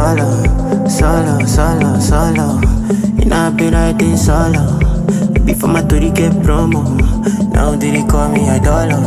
solo. You know I be riding solo. Before my tour get promo. Now they call me a dollar.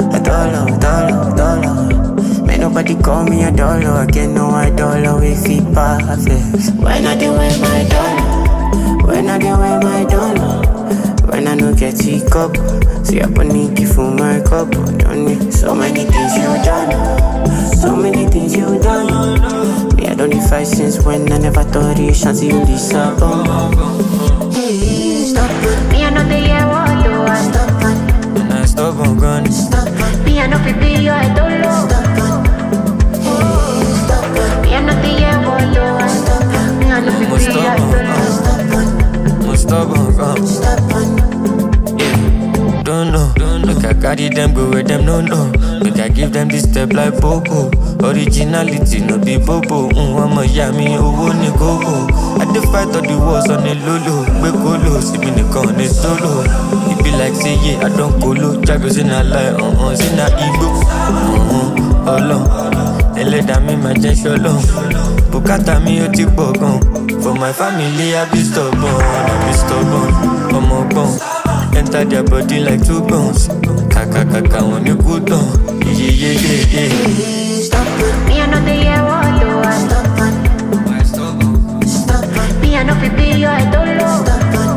May nobody call me a dollar. I get no dollar with it perfect. When I do wear my dollar. When I do wear my dollar. When I no get it cup. See I put Nicky for my cup. Don't need so many things you done. So many things you done. Me I don't need fight since when I never thought you should see you disappoint. Stop it. Me I know the year what you are. Stop it. And I stop on gun. Stop it. Me I know people you I don't know. Stop it. Stop it. Me I know the year what you are. Stop it. Me I know people you I don't know. Stop it. Stop on gun. Stop it. Yeah. Don't know. Make I carry them go where them no know. Make I give them this step like Popo. Originality no be bobo. I'ma yami owo ni gogo. I dey fight all the wars on the lolo. Gbe kolo, see me nìkan ni solo. It be like say yeah, I don't colo. Jagos in a lie, sin a ego. Ọlọ́run, ẹlẹ́dàá mi máa jẹ́ ṣọlọ́run. Bùkátà mi ó ti pọ̀ gan. For my family I be stubborn. Ọmọ ọgbọ́n, enter their body like 2 guns. Kàkàkàkà wọn ní kú tán. Yeah. Stop it. Me I know the year what you are. Stop it. Stop it. Me I know people you I don't know. Stop it.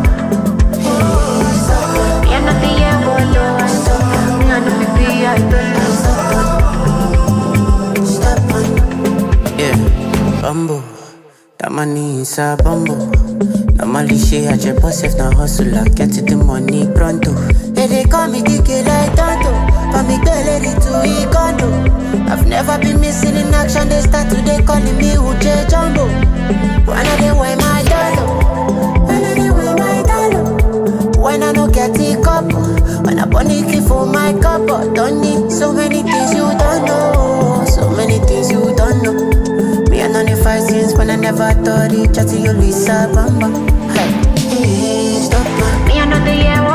Me I know the year what you are. Me I know people you I don't know. Stop it. Yeah, bumbo. That money is a bumbo. Normally she at your boss if not hustle. I get to the money pronto. Hey, they call me Dike like Tonto. Call me Belly to Ikondo. I've never been missing in action. They start today calling me Uche Jumbo. When I dey wear my dollar. When I no get it couple. When I bunny key for my couple. Don't need so many things you don't know. So many things you don't know. Me and only fight since when I never thought it. Chatty you Lisa Bamba. Hey, stop it. Me I know the year